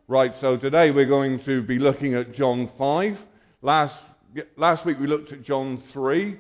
Right, so today we're going to be looking at John 5. Last week we looked at John 3.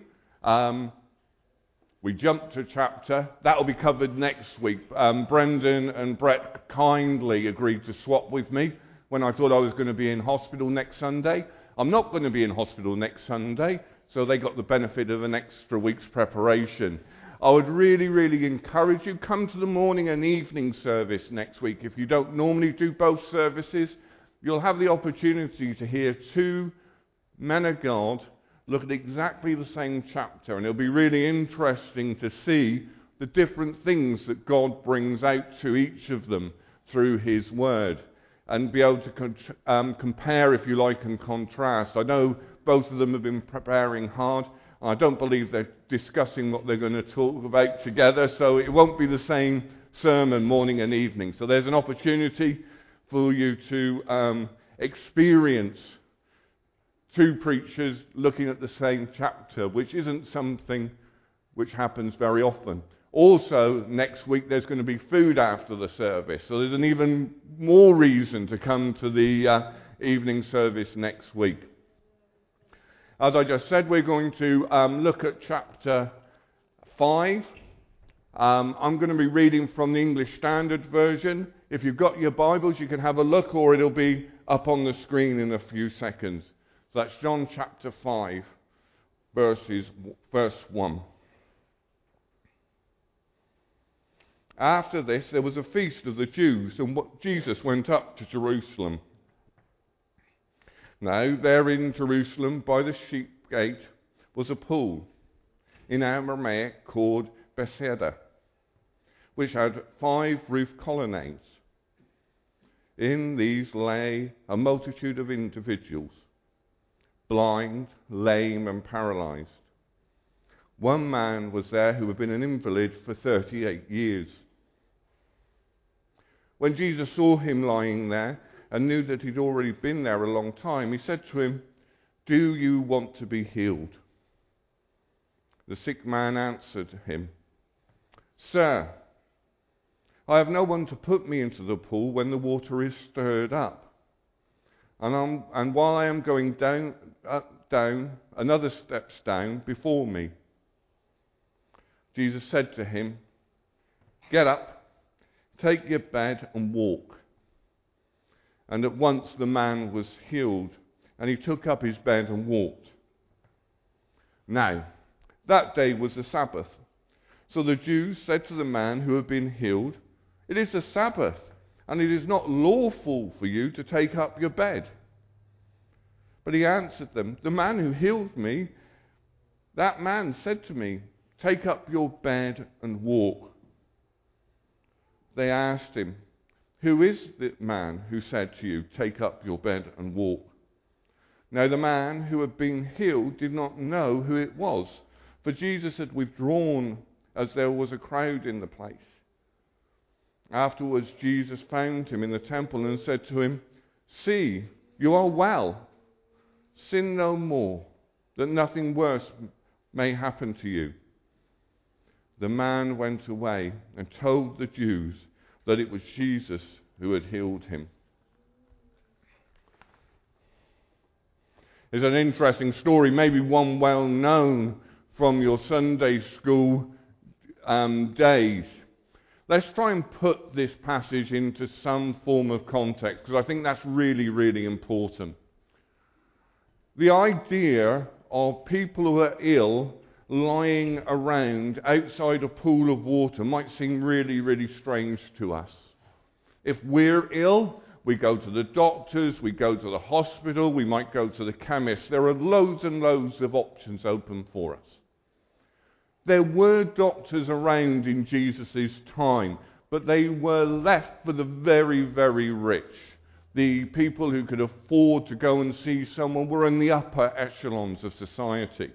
We jumped to chapter. That will be covered next week. Brendan and Brett kindly agreed to swap with me when I thought I was going to be in hospital next Sunday. I'm not going to be in hospital next Sunday, so they got the benefit of an extra week's preparation. I would really encourage you, come to the morning and evening service next week. If you don't normally do both services, you'll have the opportunity to hear two men of God look at exactly the same chapter, and it'll be really interesting to see the different things that God brings out to each of them through His Word, and be able to compare, if you like, and contrast. I know both of them have been preparing hard. I don't believe they're discussing what they're going to talk about together, so it won't be the same sermon morning and evening. So there's an opportunity for you to experience two preachers looking at the same chapter, which isn't something which happens very often. Also, next week there's going to be food after the service, so there's an even more reason to come to the evening service next week. As I just said, we're going to look at chapter 5. I'm going to be reading from the English Standard Version. If you've got your Bibles, you can have a look, or it'll be up on the screen in a few seconds. So that's John chapter 5, verse 1. After this, there was a feast of the Jews, and Jesus went up to Jerusalem. Now, there in Jerusalem, by the sheep gate, was a pool, in Aramaic called Bethesda, which had 5 roof colonnades. In these lay a multitude of individuals, blind, lame, and paralyzed. One man was there who had been an invalid for 38 years. When Jesus saw him lying there, and knew that he'd already been there a long time, he said to him, "Do you want to be healed?" The sick man answered him, "Sir, I have no one to put me into the pool when the water is stirred up. And while I am going down, another steps down before me." Jesus said to him, "Get up, take your bed and walk." And at once the man was healed, and he took up his bed and walked. Now, that day was the Sabbath. So the Jews said to the man who had been healed, "It is the Sabbath, and it is not lawful for you to take up your bed." But he answered them, "The man who healed me, that man said to me, 'Take up your bed and walk.'" They asked him, "Who is the man who said to you, 'Take up your bed and walk'?" Now the man who had been healed did not know who it was, for Jesus had withdrawn as there was a crowd in the place. Afterwards Jesus found him in the temple and said to him, "See, you are well. Sin no more, that nothing worse may happen to you." The man went away and told the Jews that it was Jesus who had healed him. It's an interesting story, maybe one well known from your Sunday school days. Let's try and put this passage into some form of context, because I think that's really important. The idea of people who are ill lying around outside a pool of water might seem really strange to us. If we're ill, we go to the doctors, we go to the hospital, we might go to the chemist. There are loads and loads of options open for us. There were doctors around in Jesus' time, but they were left for the very rich. The people who could afford to go and see someone were in the upper echelons of society.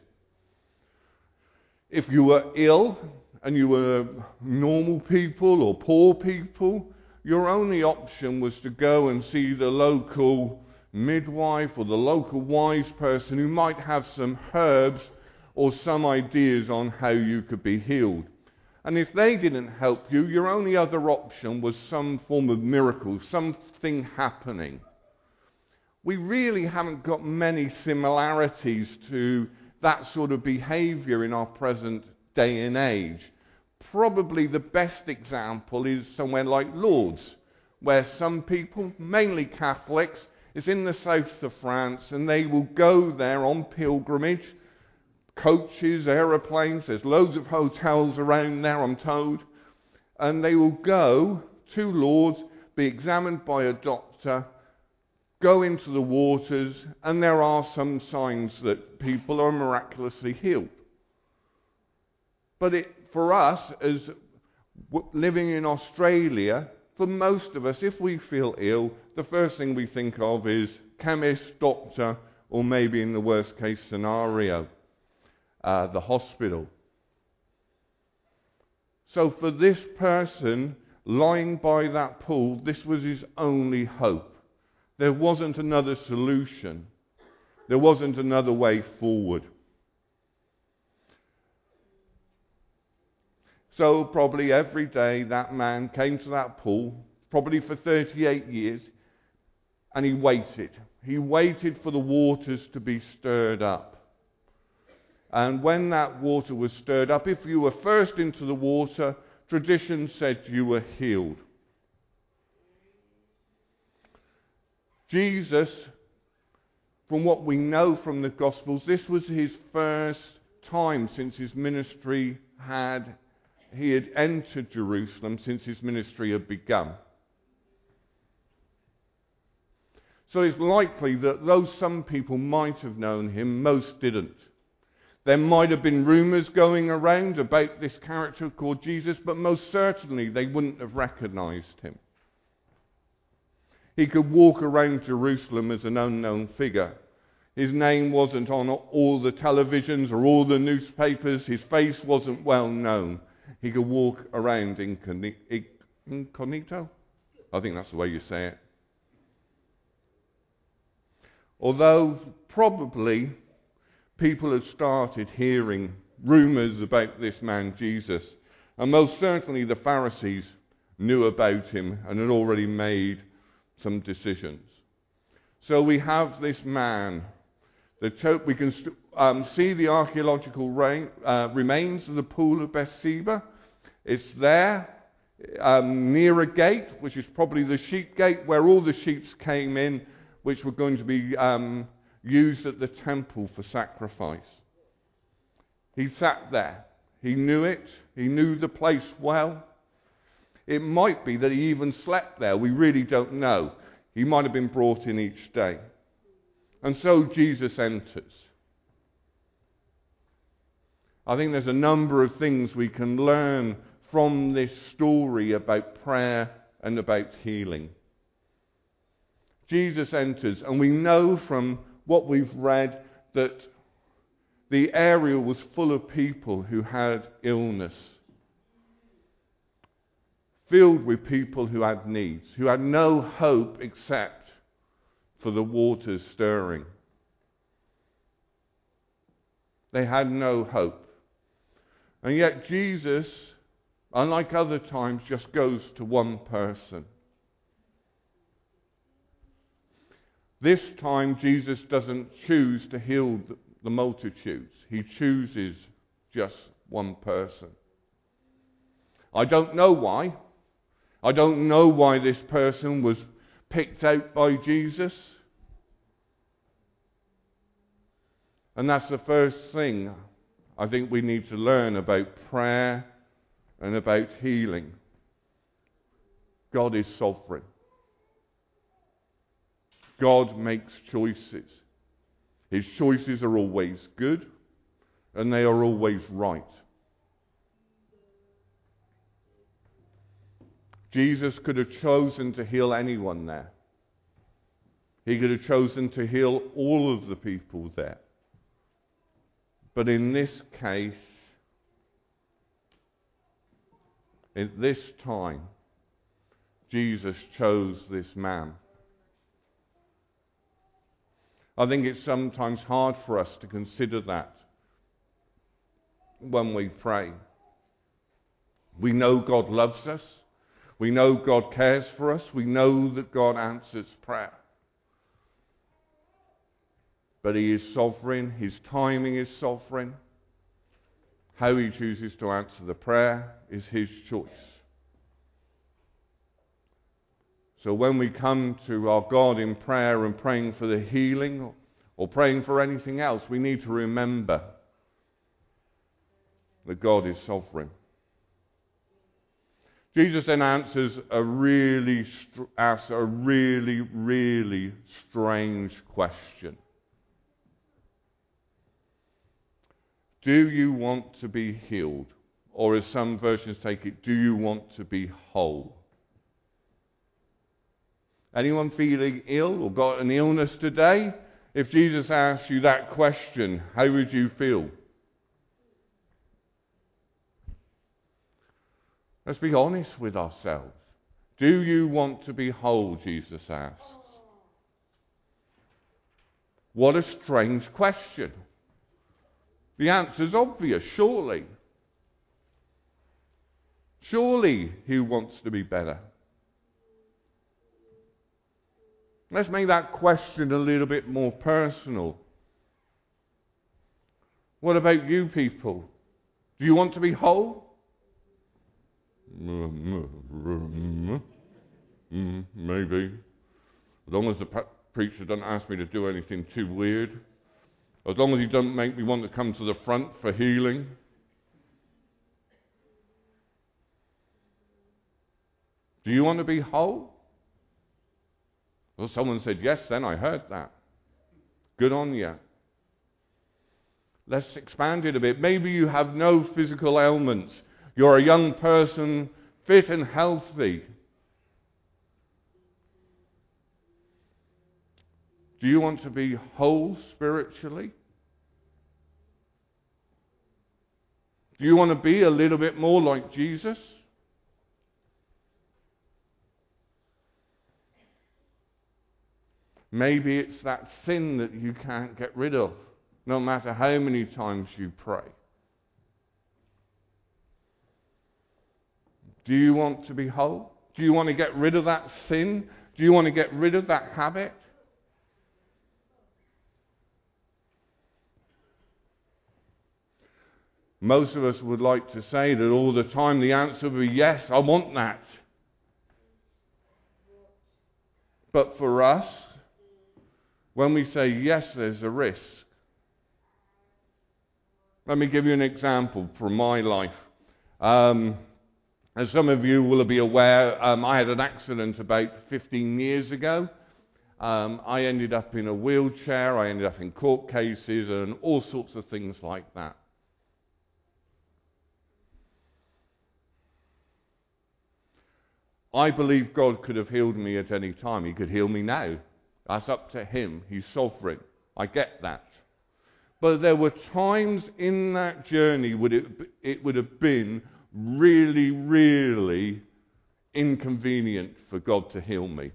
If you were ill and you were normal people or poor people, your only option was to go and see the local midwife or the local wise person who might have some herbs or some ideas on how you could be healed. And if they didn't help you, your only other option was some form of miracle, something happening. We really haven't got many similarities to that sort of behaviour in our present day and age. Probably the best example is somewhere like Lourdes, where some people, mainly Catholics, is in the south of France, and they will go there on pilgrimage, coaches, aeroplanes, there's loads of hotels around there, I'm told, and they will go to Lourdes, be examined by a doctor, go into the waters, and there are some signs that people are miraculously healed. But for us, as living in Australia, for most of us, if we feel ill, the first thing we think of is chemist, doctor, or maybe in the worst case scenario, the hospital. So for this person lying by that pool, this was his only hope. There wasn't another solution. There wasn't another way forward. So probably every day that man came to that pool, probably for 38 years, and he waited. He waited for the waters to be stirred up. And when that water was stirred up, if you were first into the water, tradition said you were healed. Jesus, from what we know from the Gospels, this was his first time since his ministry he had entered Jerusalem, since his ministry had begun. So it's likely that though some people might have known him, most didn't. There might have been rumours going around about this character called Jesus, but most certainly they wouldn't have recognised him. He could walk around Jerusalem as an unknown figure. His name wasn't on all the televisions or all the newspapers. His face wasn't well known. He could walk around incognito? I think that's the way you say it. Although probably people had started hearing rumours about this man Jesus, and most certainly the Pharisees knew about him and had already made some decisions. So we have this man. We can see the archaeological remains of the pool of Bethsaida. It's there near a gate, which is probably the sheep gate, where all the sheep came in, which were going to be used at the temple for sacrifice. He sat there. He knew it. He knew the place well. It might be that he even slept there. We really don't know. He might have been brought in each day. And so Jesus enters. I think there's a number of things we can learn from this story about prayer and about healing. Jesus enters, and we know from what we've read that the area was full of people who had illness, filled with people who had needs, who had no hope except for the waters stirring. They had no hope. And yet Jesus, unlike other times, just goes to one person. This time Jesus doesn't choose to heal the multitudes. He chooses just one person. I don't know why. I don't know why this person was picked out by Jesus. And that's the first thing I think we need to learn about prayer and about healing. God is sovereign. God makes choices. His choices are always good, and they are always right. Jesus could have chosen to heal anyone there. He could have chosen to heal all of the people there. But in this case, at this time, Jesus chose this man. I think it's sometimes hard for us to consider that when we pray. We know God loves us. We know God cares for us. We know that God answers prayer. But he is sovereign. His timing is sovereign. How he chooses to answer the prayer is his choice. So when we come to our God in prayer and praying for the healing or praying for anything else, we need to remember that God is sovereign. Jesus then asks a really strange question. Do you want to be healed? Or as some versions take it, do you want to be whole? Anyone feeling ill or got an illness today? If Jesus asked you that question, how would you feel? Let's be honest with ourselves. Do you want to be whole, Jesus asks. What a strange question. The answer's obvious, surely. Surely he wants to be better. Let's make that question a little bit more personal. What about you people? Do you want to be whole? Maybe. As long as the preacher doesn't ask me to do anything too weird. As long as he doesn't make me want to come to the front for healing. Do you want to be whole? Well, someone said yes then, I heard that. Good on you. Let's expand it a bit. Maybe you have no physical ailments. You're a young person, fit and healthy. Do you want to be whole spiritually? Do you want to be a little bit more like Jesus? Maybe it's that sin that you can't get rid of, no matter how many times you pray. Do you want to be whole? Do you want to get rid of that sin? Do you want to get rid of that habit? Most of us would like to say that all the time the answer would be yes, I want that. But for us, when we say yes, there's a risk. Let me give you an example from my life. As some of you will be aware, I had an accident about 15 years ago. I ended up in a wheelchair, I ended up in court cases and all sorts of things like that. I believe God could have healed me at any time. He could heal me now. That's up to him. He's sovereign. I get that. But there were times in that journey it would have been really, really inconvenient for God to heal me.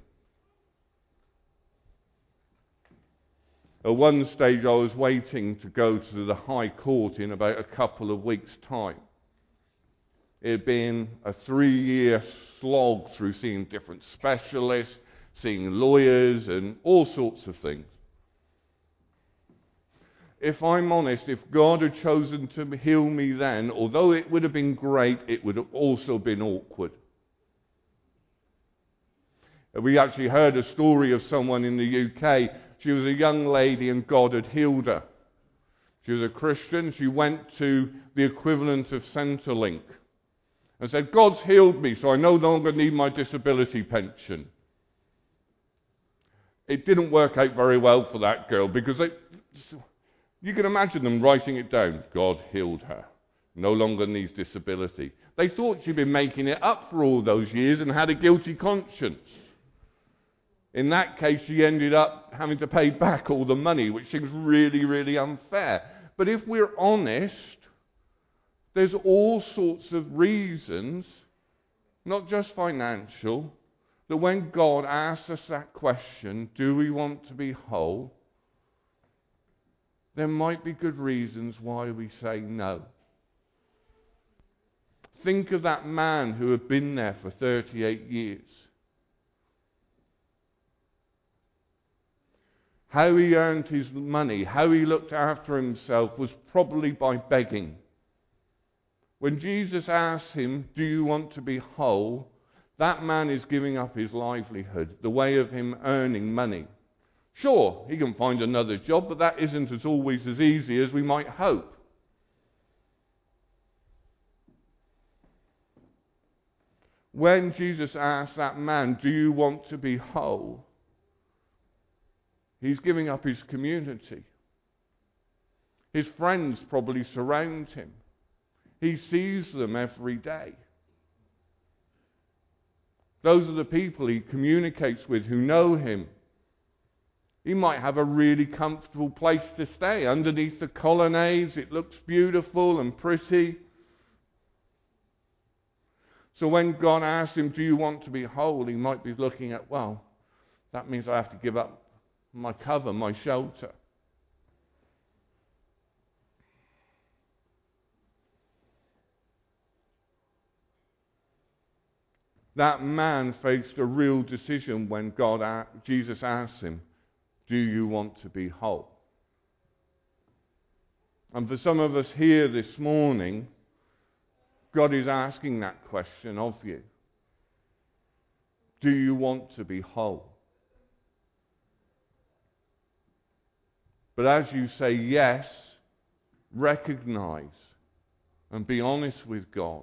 At one stage I was waiting to go to the High Court in about a couple of weeks' time. It had been a 3-year slog through seeing different specialists, seeing lawyers and all sorts of things. If I'm honest, if God had chosen to heal me then, although it would have been great, it would have also been awkward. We actually heard a story of someone in the UK. She was a young lady and God had healed her. She was a Christian. She went to the equivalent of Centrelink and said, God's healed me, so I no longer need my disability pension. It didn't work out very well for that girl because you can imagine them writing it down. God healed her. No longer needs disability. They thought she'd been making it up for all those years and had a guilty conscience. In that case, she ended up having to pay back all the money, which seems really, really unfair. But if we're honest, there's all sorts of reasons, not just financial, that when God asks us that question, do we want to be whole? There might be good reasons why we say no. Think of that man who had been there for 38 years. How he earned his money, how he looked after himself was probably by begging. When Jesus asked him, do you want to be whole? That man is giving up his livelihood, the way of him earning money. Sure, he can find another job, but that isn't always as easy as we might hope. When Jesus asked that man, do you want to be whole? He's giving up his community. His friends probably surround him. He sees them every day. Those are the people he communicates with who know him. He might have a really comfortable place to stay underneath the colonnades. It looks beautiful and pretty. So when God asks him, do you want to be whole? He might be looking at, well, that means I have to give up my cover, my shelter. That man faced a real decision when Jesus asked him, do you want to be whole? And for some of us here this morning, God is asking that question of you. Do you want to be whole? But as you say yes, recognize and be honest with God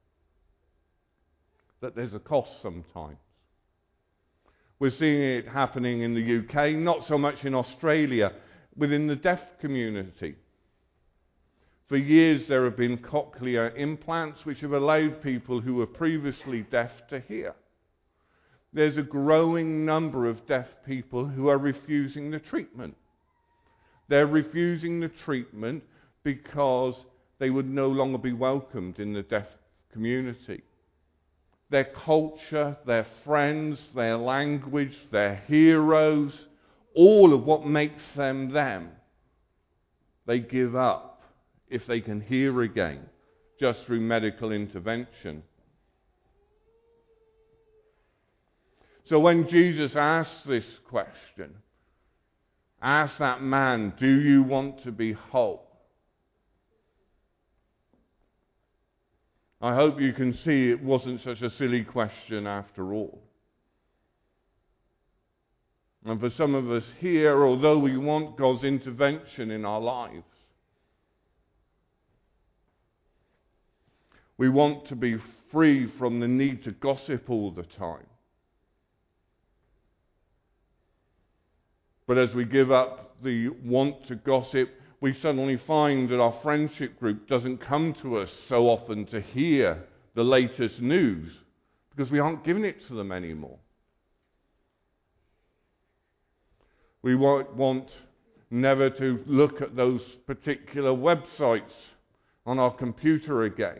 that there's a cost sometimes. We're seeing it happening in the UK, not so much in Australia, within the deaf community. For years there have been cochlear implants which have allowed people who were previously deaf to hear. There's a growing number of deaf people who are refusing the treatment. They're refusing the treatment because they would no longer be welcomed in the deaf community. Their culture, their friends, their language, their heroes, all of what makes them them, they give up if they can hear again, just through medical intervention. So when Jesus asks this question, ask that man, do you want to be whole? I hope you can see it wasn't such a silly question after all. And for some of us here, although we want God's intervention in our lives, we want to be free from the need to gossip all the time. But as we give up the want to gossip, we suddenly find that our friendship group doesn't come to us so often to hear the latest news because we aren't giving it to them anymore. We want never to look at those particular websites on our computer again.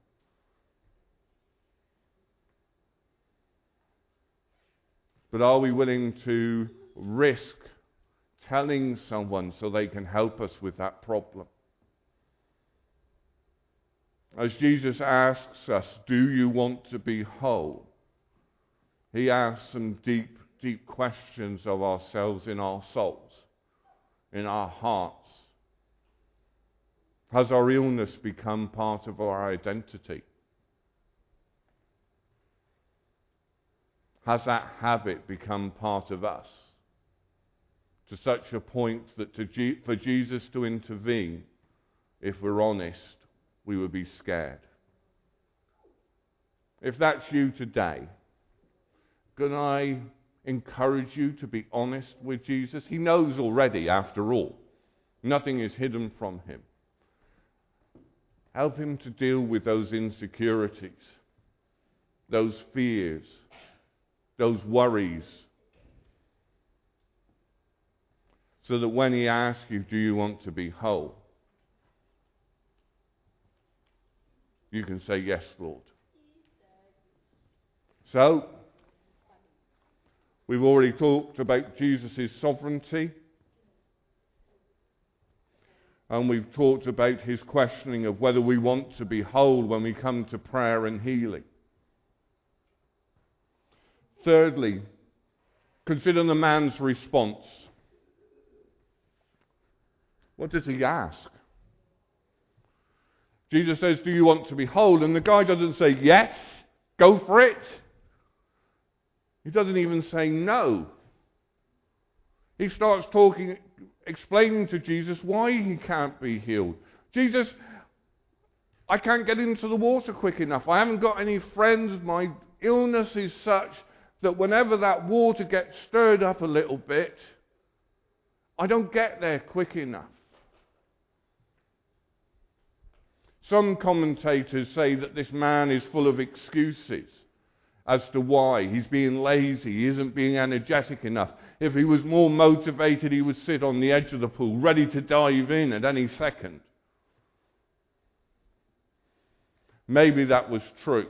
But are we willing to risk telling someone so they can help us with that problem? As Jesus asks us, do you want to be whole? He asks some deep, deep questions of ourselves in our souls, in our hearts. Has our illness become part of our identity? Has that habit become part of us? To such a point that for Jesus to intervene, if we're honest, we would be scared. If that's you today, can I encourage you to be honest with Jesus? He knows already, after all. Nothing is hidden from him. Help him to deal with those insecurities, those fears, those worries, so that when he asks you, do you want to be whole? You can say, yes, Lord. So, we've already talked about Jesus' sovereignty. And we've talked about his questioning of whether we want to be whole when we come to prayer and healing. Thirdly, consider the man's response. What does he ask? Jesus says, do you want to be whole? And the guy doesn't say, yes, go for it. He doesn't even say no. He starts talking, explaining to Jesus why he can't be healed. Jesus, I can't get into the water quick enough. I haven't got any friends. My illness is such that whenever that water gets stirred up a little bit, I don't get there quick enough. Some commentators say that this man is full of excuses as to why. He's being lazy, he isn't being energetic enough. If he was more motivated, he would sit on the edge of the pool, ready to dive in at any second. Maybe that was true.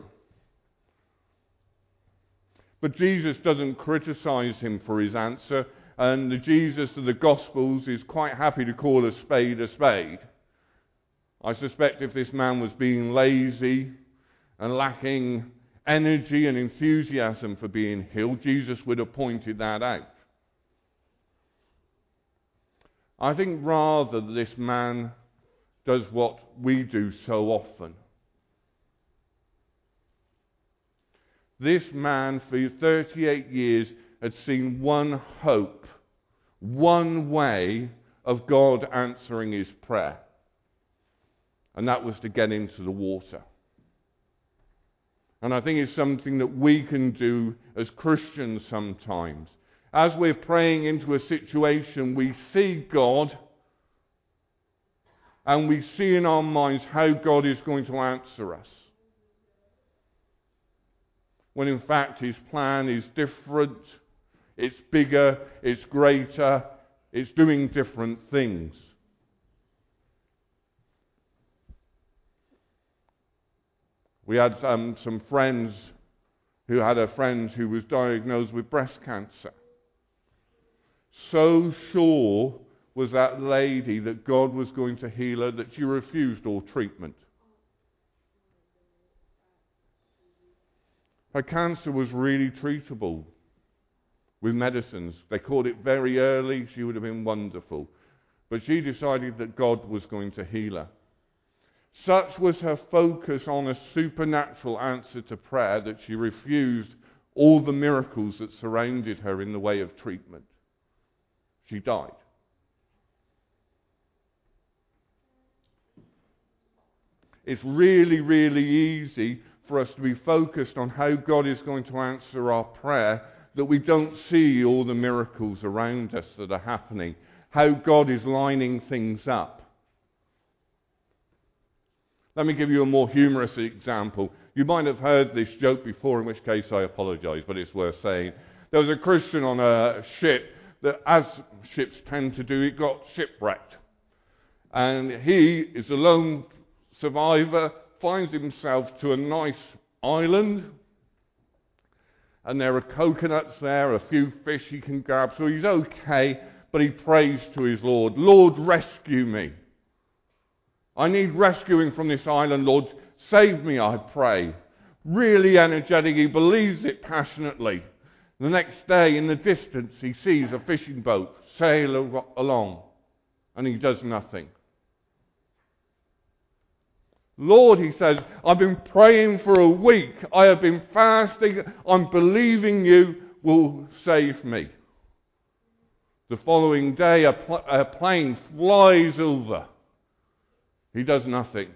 But Jesus doesn't criticize him for his answer, and the Jesus of the Gospels is quite happy to call a spade a spade. I suspect if this man was being lazy and lacking energy and enthusiasm for being healed, Jesus would have pointed that out. I think rather this man does what we do so often. This man for 38 years had seen one hope, one way of God answering his prayer. And that was to get into the water. And I think it's something that we can do as Christians sometimes. As we're praying into a situation, we see God and we see in our minds how God is going to answer us. When in fact his plan is different, it's bigger, it's greater, it's doing different things. We had some friends who had a friend who was diagnosed with breast cancer. So sure was that lady that God was going to heal her that she refused all treatment. Her cancer was really treatable with medicines. They caught it very early. She would have been wonderful. But she decided that God was going to heal her. Such was her focus on a supernatural answer to prayer that she refused all the miracles that surrounded her in the way of treatment. She died. It's really, really easy for us to be focused on how God is going to answer our prayer, that we don't see all the miracles around us that are happening, how God is lining things up. Let me give you a more humorous example. You might have heard this joke before, in which case I apologize, but it's worth saying. There was a Christian on a ship that, as ships tend to do, it got shipwrecked. And he is a lone survivor, finds himself to a nice island, and there are coconuts there, a few fish he can grab, so he's okay, but he prays to his Lord, Lord, rescue me. I need rescuing from this island, Lord. Save me, I pray. Really energetic, he believes it passionately. The next day, in the distance, he sees a fishing boat sail along, and he does nothing. Lord, he says, I've been praying for a week. I have been fasting. I'm believing you will save me. The following day, a plane flies over. He does nothing.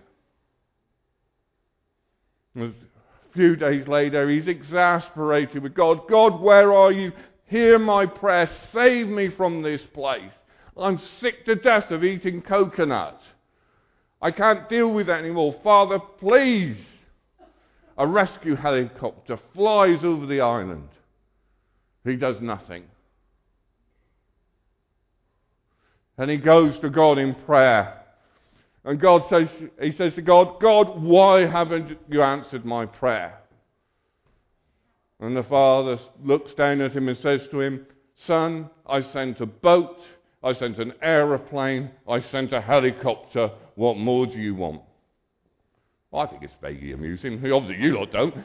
A few days later, he's exasperated with God. God, where are you? Hear my prayer. Save me from this place. I'm sick to death of eating coconut. I can't deal with that anymore. Father, please. A rescue helicopter flies over the island. He does nothing. And he goes to God in prayer. And he says to God, God, why haven't you answered my prayer? And the Father looks down at him and says to him, Son, I sent a boat I sent an aeroplane. I sent a helicopter. What more do you want? Well, I think it's vaguely amusing. Obviously, you lot don't.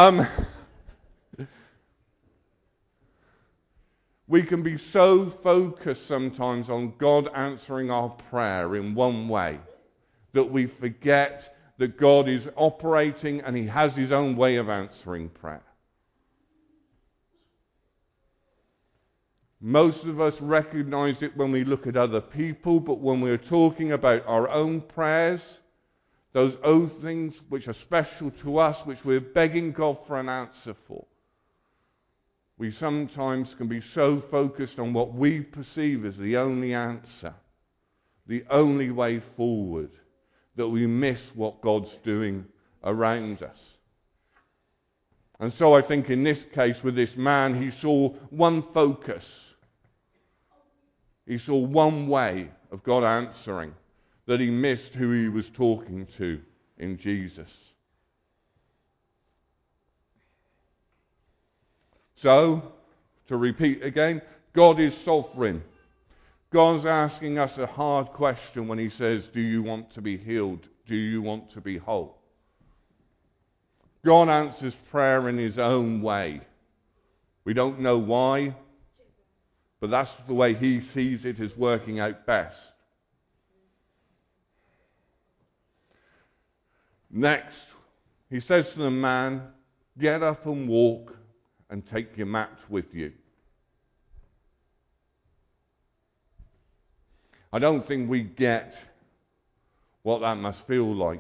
We can be so focused sometimes on God answering our prayer in one way that we forget that God is operating and he has his own way of answering prayer. Most of us recognize it when we look at other people, but when we're talking about our own prayers, those own things which are special to us, which we're begging God for an answer for, we sometimes can be so focused on what we perceive as the only answer, the only way forward, that we miss what God's doing around us. And so I think in this case with this man, he saw one focus. He saw one way of God answering, that he missed who he was talking to in Jesus. So, to repeat again, God is sovereign. God's asking us a hard question when he says, do you want to be healed? Do you want to be whole? God answers prayer in his own way. We don't know why, but that's the way he sees it as working out best. Next, he says to the man, get up and walk and take your mat with you. I don't think we get what that must feel like.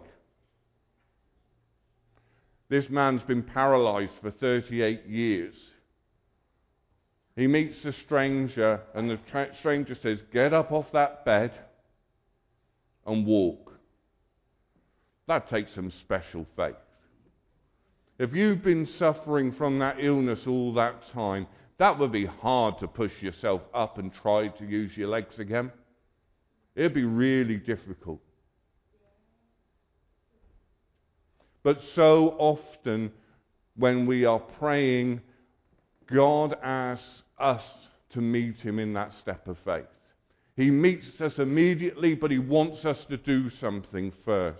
This man's been paralyzed for 38 years. He meets a stranger, and the stranger says, get up off that bed and walk. That takes some special faith. If you've been suffering from that illness all that time, that would be hard to push yourself up and try to use your legs again. It'd be really difficult. But so often when we are praying, God asks us to meet him in that step of faith. He meets us immediately, but he wants us to do something first.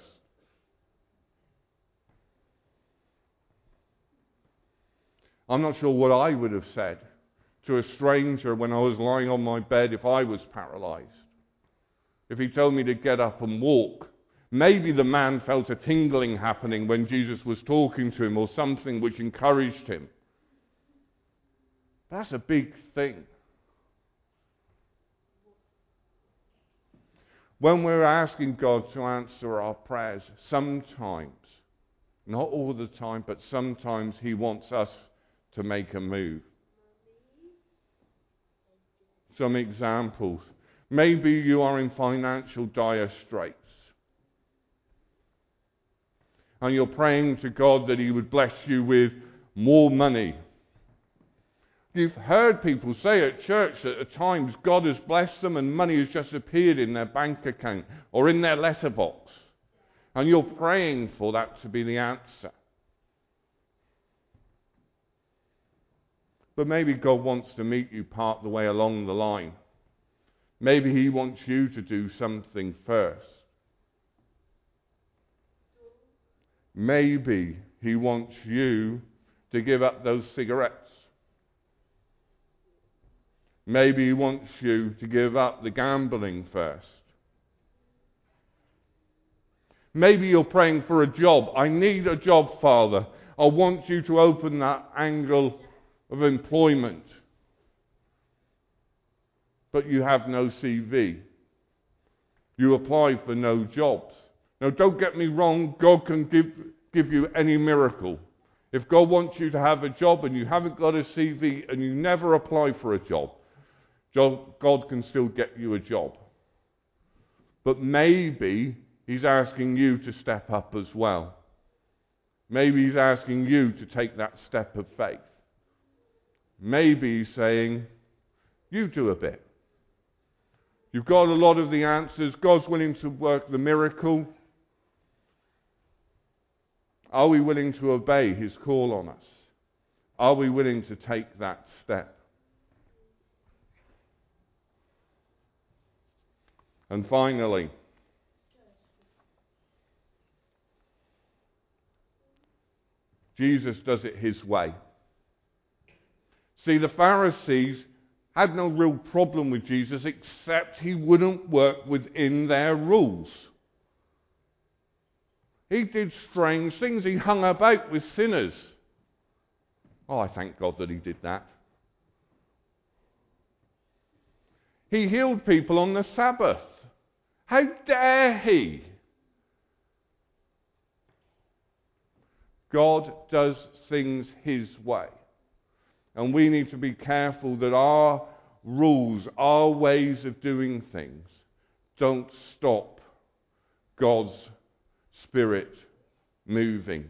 I'm not sure what I would have said to a stranger when I was lying on my bed if I was paralyzed. If he told me to get up and walk, maybe the man felt a tingling happening when Jesus was talking to him or something which encouraged him. That's a big thing. When we're asking God to answer our prayers, sometimes, not all the time, but sometimes he wants us to make a move. Some examples. Maybe you are in financial dire straits. And you're praying to God that he would bless you with more money. You've heard people say at church that at times God has blessed them and money has just appeared in their bank account or in their letterbox. And you're praying for that to be the answer. But maybe God wants to meet you part the way along the line. Maybe he wants you to do something first. Maybe he wants you to give up those cigarettes. Maybe he wants you to give up the gambling first. Maybe you're praying for a job. I need a job, Father. I want you to open that angle of employment. But you have no CV. You apply for no jobs. Now, don't get me wrong, God can give you any miracle. If God wants you to have a job and you haven't got a CV and you never apply for a job, God can still get you a job. But maybe he's asking you to step up as well. Maybe he's asking you to take that step of faith. Maybe he's saying, you do a bit. You've got a lot of the answers. God's willing to work the miracle. Are we willing to obey his call on us? Are we willing to take that step? And finally, Jesus does it his way. See, the Pharisees had no real problem with Jesus except he wouldn't work within their rules. He did strange things. He hung about with sinners. Oh, I thank God that he did that. He healed people on the Sabbath. How dare he? God does things his way. And we need to be careful that our rules, our ways of doing things, don't stop God's Spirit moving.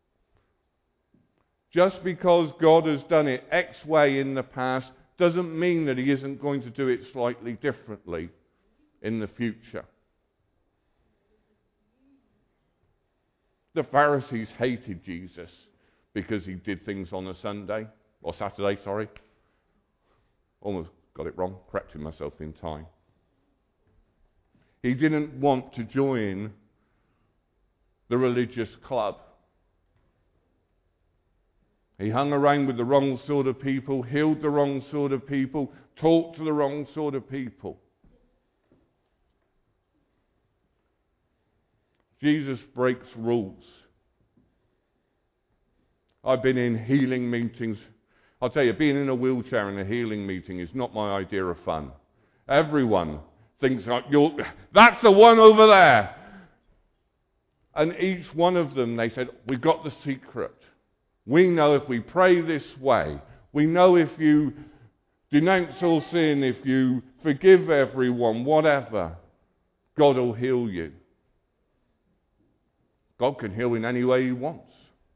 Just because God has done it X way in the past doesn't mean that he isn't going to do it slightly differently in the future. The Pharisees hated Jesus because he did things on a Sunday, or Saturday, sorry. Almost got it wrong, correcting myself in time. He didn't want to join the religious club. He hung around with the wrong sort of people, healed the wrong sort of people, talked to the wrong sort of people. Jesus breaks rules. I've been in healing meetings. I'll tell you, being in a wheelchair in a healing meeting is not my idea of fun. Everyone thinks, that's the one over there. And each one of them, they said, we've got the secret. We know if we pray this way, we know if you denounce all sin, if you forgive everyone, whatever, God will heal you. God can heal in any way he wants.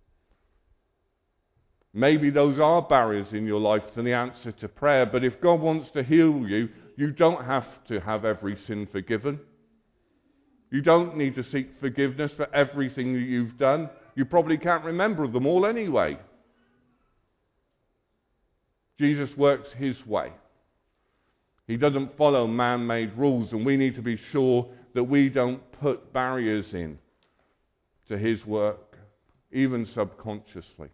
Maybe those are barriers in your life to the answer to prayer, but if God wants to heal you, you don't have to have every sin forgiven. You don't need to seek forgiveness for everything that you've done. You probably can't remember them all anyway. Jesus works his way. He doesn't follow man-made rules, and we need to be sure that we don't put barriers in to his work, even subconsciously.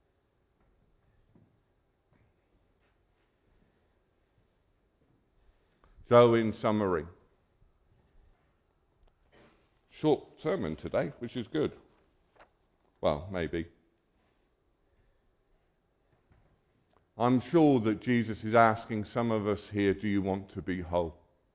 So, in summary, short sermon today, which is good. Well, maybe. I'm sure that Jesus is asking some of us here, do you want to be whole?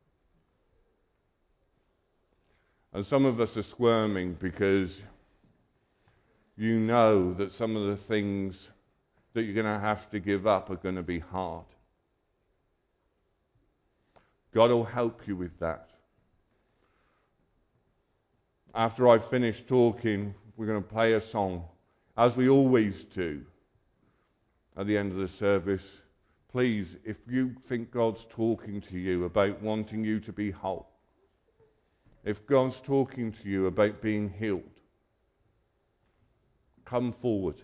And some of us are squirming because you know that some of the things that you're going to have to give up are going to be hard. God will help you with that. After I finish talking, we're going to play a song, as we always do at the end of the service. Please, if you think God's talking to you about wanting you to be whole, if God's talking to you about being healed, come forward.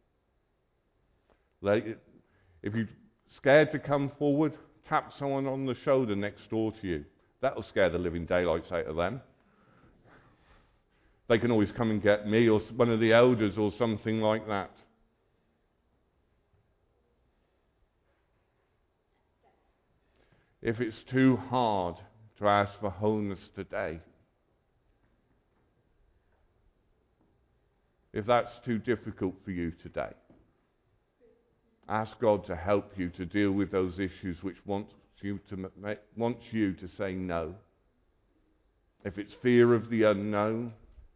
If you're scared to come forward, tap someone on the shoulder next door to you. That'll scare the living daylights out of them. They can always come and get me or one of the elders or something like that. If it's too hard to ask for wholeness today, if that's too difficult for you today, ask God to help you to deal with those issues which wants you to say no. If it's fear of the unknown,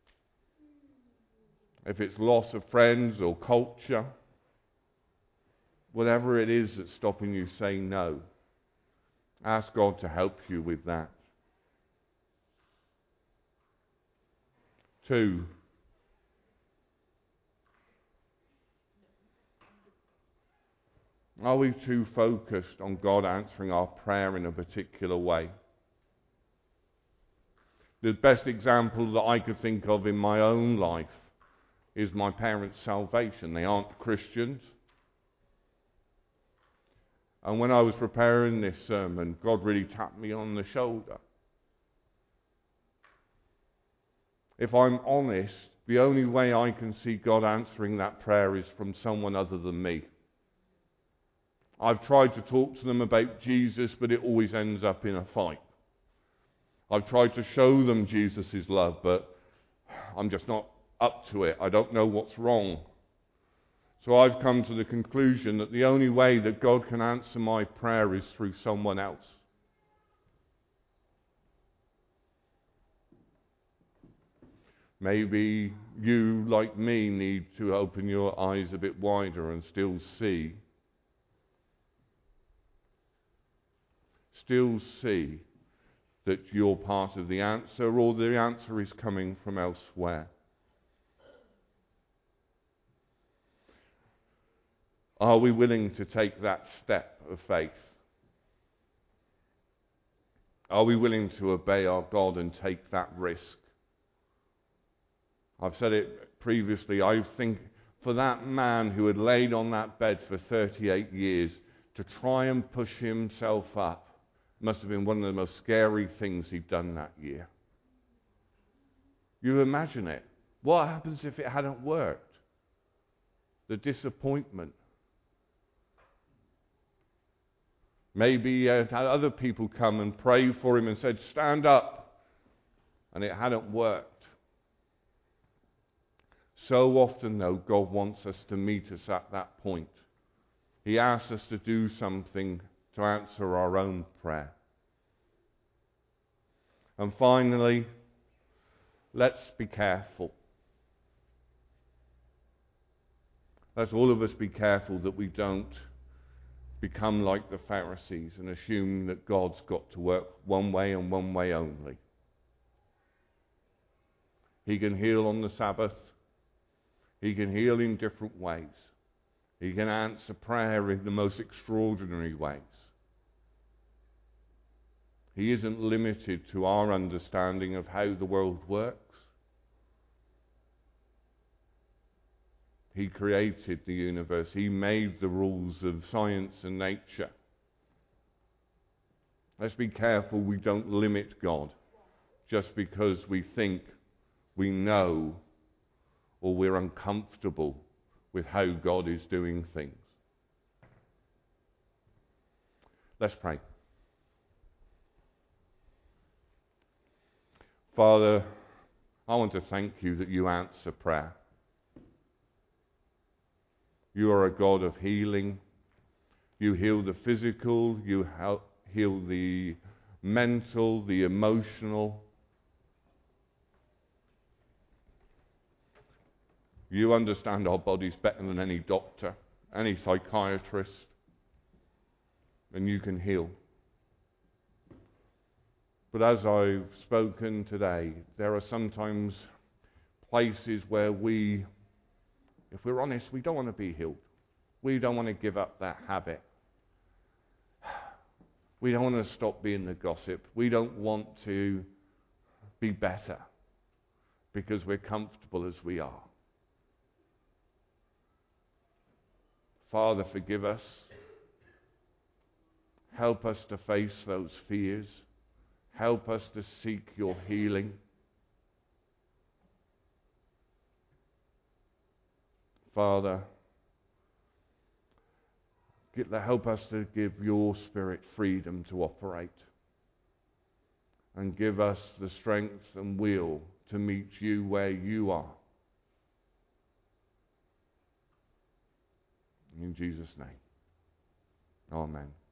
if it's loss of friends or culture, whatever it is that's stopping you saying no, ask God to help you with that. 2, are we too focused on God answering our prayer in a particular way? The best example that I could think of in my own life is my parents' salvation. They aren't Christians. And when I was preparing this sermon, God really tapped me on the shoulder. If I'm honest, the only way I can see God answering that prayer is from someone other than me. I've tried to talk to them about Jesus, but it always ends up in a fight. I've tried to show them Jesus' love, but I'm just not up to it. I don't know what's wrong. So I've come to the conclusion that the only way that God can answer my prayer is through someone else. Maybe you, like me, need to open your eyes a bit wider and still see that you're part of the answer, or the answer is coming from elsewhere. Are we willing to take that step of faith? Are we willing to obey our God and take that risk? I've said it previously, I think for that man who had laid on that bed for 38 years to try and push himself up must have been one of the most scary things he'd done that year. You imagine it. What happens if it hadn't worked? The disappointment. Maybe he had other people come and pray for him and said, stand up, and it hadn't worked. So often, though, God wants us to meet us at that point. He asks us to do something to answer our own prayer. And finally, let's be careful. Let's all of us be careful that we don't become like the Pharisees and assume that God's got to work one way and one way only. He can heal on the Sabbath. He can heal in different ways. He can answer prayer in the most extraordinary ways. He isn't limited to our understanding of how the world works. He created the universe. He made the rules of science and nature. Let's be careful we don't limit God just because we think we know or we're uncomfortable with how God is doing things. Let's pray. Father, I want to thank you that you answer prayer. You are a God of healing. You heal the physical, you heal the mental, the emotional. You understand our bodies better than any doctor, any psychiatrist, and you can heal. But as I've spoken today, there are sometimes places where we, if we're honest, we don't want to be healed. We don't want to give up that habit. We don't want to stop being the gossip. We don't want to be better because we're comfortable as we are. Father, forgive us. Help us to face those fears. Help us to seek your healing. Father, help us to give your Spirit freedom to operate. And give us the strength and will to meet you where you are. In Jesus' name. Amen.